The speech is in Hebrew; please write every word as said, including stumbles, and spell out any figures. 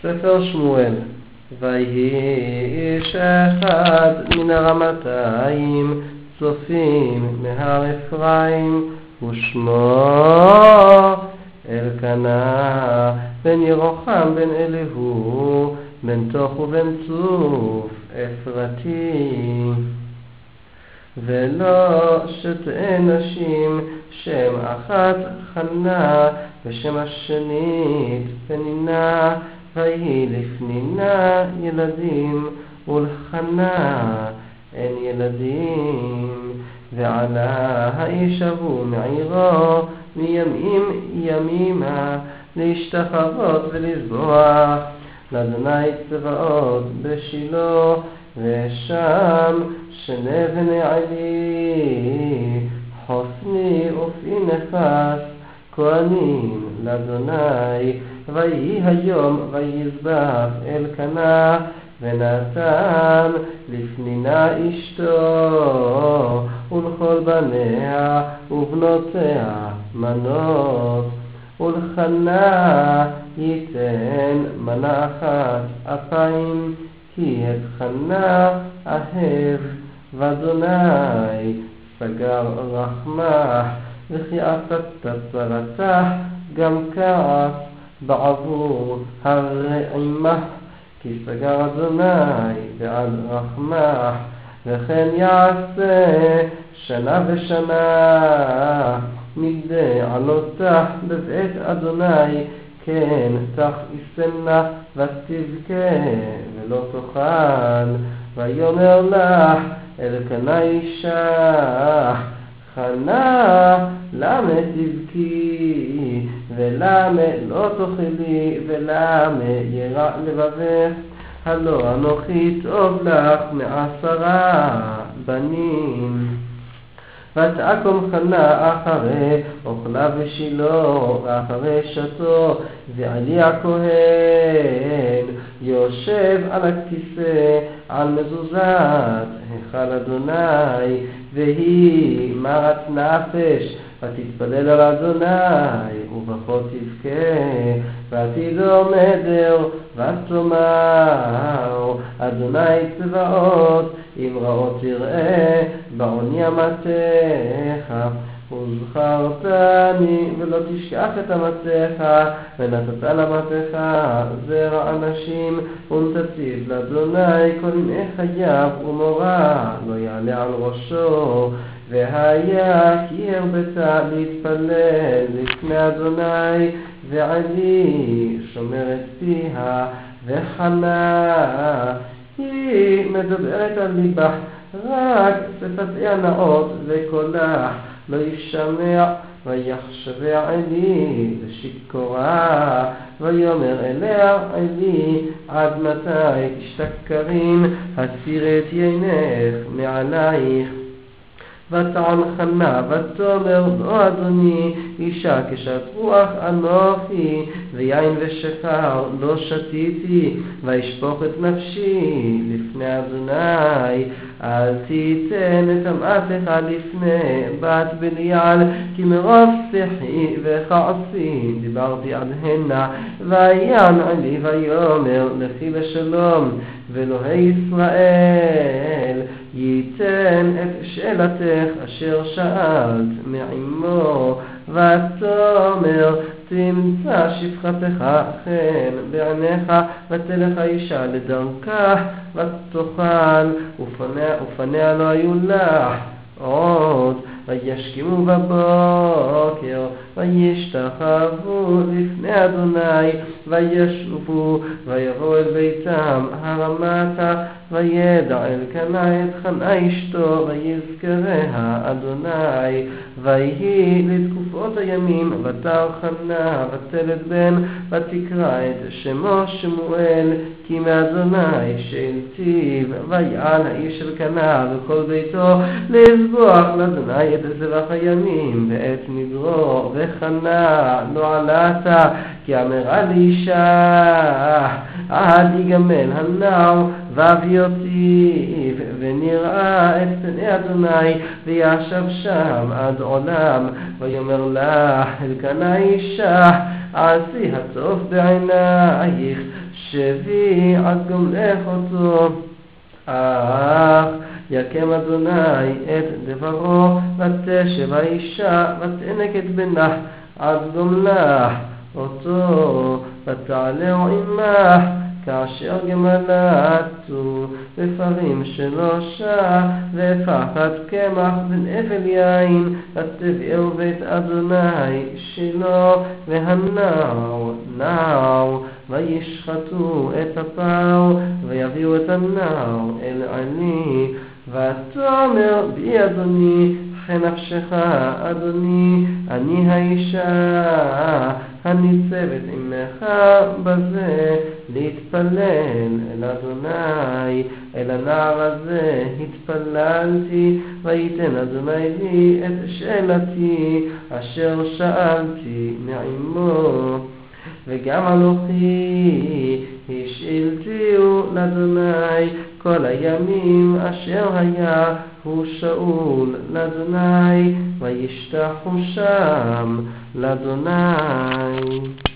ספר שמואל. ויהי איש אחד מן הרמתיים צופים מהר אפרים, ושמו אלקנה בן ירוחם בן אליהו בן תוך ובן צוף אפרתי. ולא שתי נשים, שם אחת חנה ושם השנית פנינה, ויהי לפנינה ילדים ולחנה אין ילדים. ועלה האיש ההוא מעירו מימים ימימה להשתחוות ולזבוח לאדוני צבאות בשילה, ושם שני בני עלי חוסני ופינחס כהנים לאדוני. ויהי היום ויזבח אלקנה ונתן לפנינה אשתו ולכל בניה ובנותיה מנות, ולחנה ייתן מנה אחת אפיים, כי את חנה אהב ואדוני סגר רחמך, וכי עשת צרתך גם כעס בעבור הרעימה, כי סגר אדוני בעד רחמך. וכן יעשה שנה ושנה מדי עלותך בבית אדוני, כן תכעסנה ותבכה ולא תאכל. ויאמר לך אלקנה אישה, חנה למה תבכי ולמה לא תאכלי ולמה ירע לבבך? הלא אנוכי טוב לך מעשרה בנים. ותעקום חנה אחרי אוכלה בשילה ואחרי שתו, ועלי הכהן יושב על הכיסא על מזוזת היכל אדוני, והיא מרת נפש ותתפלל על אדוני ובכל תבכה. ותדום עדר ותאמר אדוני צבאות, אם רעות תראה בעוני אמתך, וזכרתני ולא תשכח את אמתך, ונתת למתך זרע אנשים, ונתתיו לאדוני כל ימי חייו, ומורא לא יעלה על ראשו. והיה כי הרבתה להתפלל לפני אדוני, ועלי שומרת פיה, וחנה היא מדברת על ליבך, רק שפתיה נאות וקולך לא ישמע. ויחשבה עלי ושיכורה, ויאמר אליה עלי, עד מתי תשתכרין? הסירי את יינך מעלייך. ותען חנה ותאמר לא אדוני, אישה כשת רוח אנוכי, ויין ושכר לא שתיתי, וישפוך את נפשי לפני אדוני. אל תיתן את אמתך לפני בת בליעל, כי מרוב שיחי וכעסי דיברתי עד הנה. ויען עלי ויאמר לכי לשלום, ואלוהי ישראל ייתן את שאלתך אשר שאלת מעמו. ותאמר תמצא שפחתך חן בעיניך, ותלך האישה לדרכה ותאכל, ופניה, ופניה לא היו לך עוד. וישכימו בבוקר וישתחוו לפני אדוני, וישובו ויבואו אל ביתם הרמתה. וידע אלקנה את חנה אשתו, ויזכריה אדוני. ויהי לתקופות הימים ותר חנה ותלד בן, ותקרא את שמו שמואל, כי מאדוני שאלתיו. ויען האיש אלקנה וכל ביתו לזבוח לאדוני את זבח הימים ואת נדרו. וחנה לא עלתה, כי אמרה לאישה עד יגמל הנער ואביא אותי ונראה את פני אדוני וישב שם עד עולם. ויאמר לה אלקנה אישה עשי הטוב בעינייך שבי עד גומלך אותו. אך יקם אדוני את דברו ותשב האישה ותענק את בנה עד גומלה אותו ותעלהו עמך כאשר גמלתו בפרים שלושה ופחת קמח בן אבל יין ותביאו בית אדוני שילה והנער נער וישחטו את הפר ויביאו את הנער אל עלי. ותאמר בי אדוני חי נפשך אדוני אני האישה הניצבת עמך בזה להתפלל אל אדוני. אל הנער הזה התפללתי ויתן אדוני לי את שאלתי אשר שאלתי מעמו. וגם אנוכי השאלתיהו לאדוני כל הימים אשר היה הוא שאול לאדוני וישתחו שם לאדוני.